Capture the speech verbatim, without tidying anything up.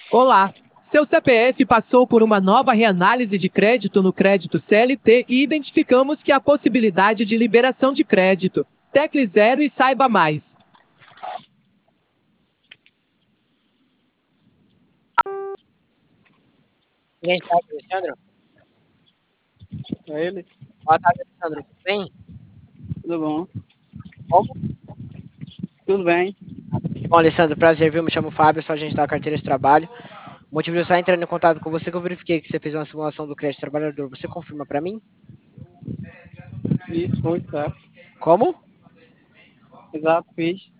Olá! Seu C P F passou por uma nova reanálise de crédito no crédito C L T e identificamos que há possibilidade de liberação de crédito. Tecle zero e saiba mais. Gente, tá, Alessandro? É ele? Boa tarde, Alessandro. Tudo bem? Tudo bom? Como? Tudo bem. Bom, Alessandro, prazer, viu? Me chamo Fábio, sou agente da carteira de trabalho. O motivo de eu estar entrando em contato com você é que eu verifiquei que você fez uma simulação do crédito trabalhador. Você confirma para mim? Isso, foi, certo. Como? Exato, fiz.